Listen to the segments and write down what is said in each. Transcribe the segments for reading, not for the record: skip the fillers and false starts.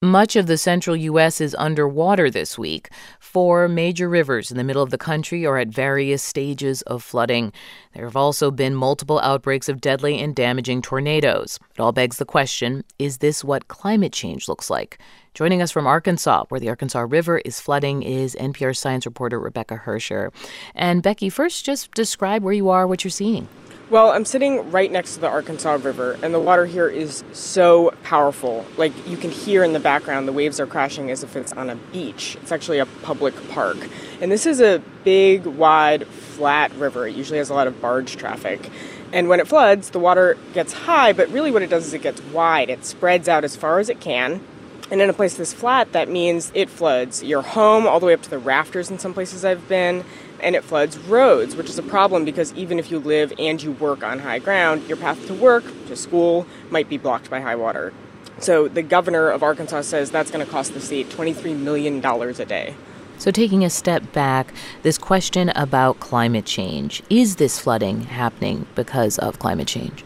Much of the central U.S. is underwater this week. 4 major rivers in the middle of the country are at various stages of flooding. There have also been multiple outbreaks of deadly and damaging tornadoes. It all begs the question, is this what climate change looks like? Joining us from Arkansas, where the Arkansas River is flooding, is NPR science reporter Rebecca Hersher. And Becky, first just describe where you are, what you're seeing. Well, I'm sitting right next to the Arkansas River, and the water here is so powerful. Like, you can hear in the background the waves are crashing as if it's on a beach. It's actually a public park. And this is a big, wide, flat river. It usually has a lot of barge traffic. And when it floods, the water gets high, but really what it does is it gets wide. It spreads out as far as it can. And in a place this flat, that means it floods your home all the way up to the rafters in some places I've been. And it floods roads, which is a problem because even if you live and you work on high ground, your path to work, to school, might be blocked by high water. So the governor of Arkansas says that's going to cost the state $23 million a day. So taking a step back, this question about climate change, is this flooding happening because of climate change?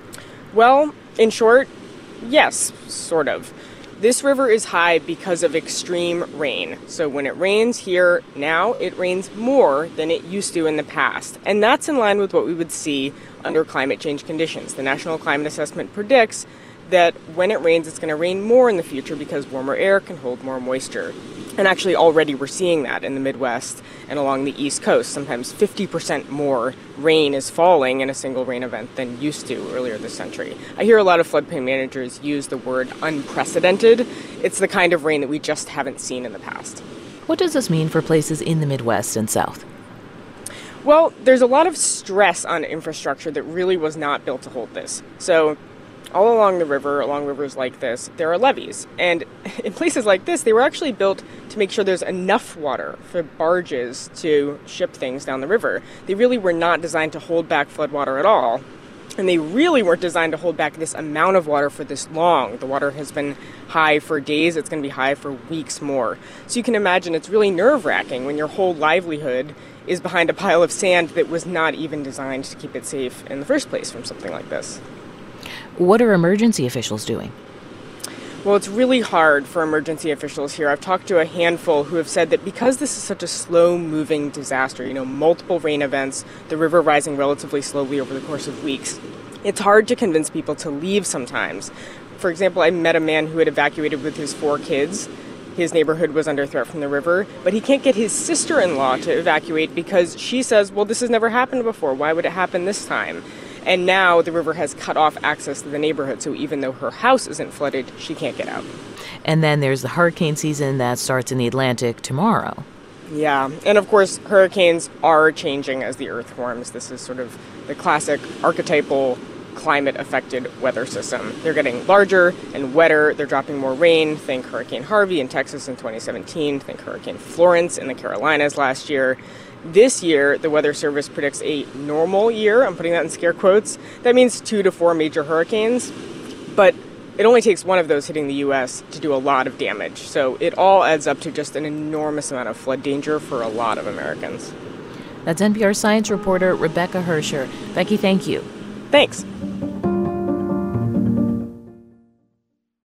Well, in short, yes, sort of. This river is high because of extreme rain. So when it rains here now, it rains more than it used to in the past. And that's in line with what we would see under climate change conditions. The National Climate Assessment predicts that when it rains, it's going to rain more in the future because warmer air can hold more moisture. And actually already we're seeing that in the Midwest and along the East Coast. Sometimes 50% more rain is falling in a single rain event than used to earlier this century. I hear a lot of floodplain managers use the word unprecedented. It's the kind of rain that we just haven't seen in the past. What does this mean for places in the Midwest and South? Well, there's a lot of stress on infrastructure that really was not built to hold this. So all along the river, along rivers like this, there are levees. And in places like this, they were actually built to make sure there's enough water for barges to ship things down the river. They really were not designed to hold back floodwater at all. And they really weren't designed to hold back this amount of water for this long. The water has been high for days. It's going to be high for weeks more. So you can imagine it's really nerve-wracking when your whole livelihood is behind a pile of sand that was not even designed to keep it safe in the first place from something like this. What are emergency officials doing? Well, it's really hard for emergency officials here. I've talked to a handful who have said that because this is such a slow-moving disaster, multiple rain events, the river rising relatively slowly over the course of weeks, it's hard to convince people to leave sometimes. For example, I met a man who had evacuated with his 4 kids. His neighborhood was under threat from the river, but he can't get his sister-in-law to evacuate because she says, well, this has never happened before. Why would it happen this time? And now the river has cut off access to the neighborhood, so even though her house isn't flooded, she can't get out. And then there's the hurricane season that starts in the Atlantic tomorrow. Yeah, and of course, hurricanes are changing as the Earth warms. This is sort of the classic archetypal climate-affected weather system. They're getting larger and wetter. They're dropping more rain. Think Hurricane Harvey in Texas in 2017. Think Hurricane Florence in the Carolinas last year. This year, the Weather Service predicts a normal year. I'm putting that in scare quotes. That means 2 to 4 major hurricanes. But it only takes one of those hitting the U.S. to do a lot of damage. So it all adds up to just an enormous amount of flood danger for a lot of Americans. That's NPR science reporter Rebecca Hersher. Becky, thank you. Thanks.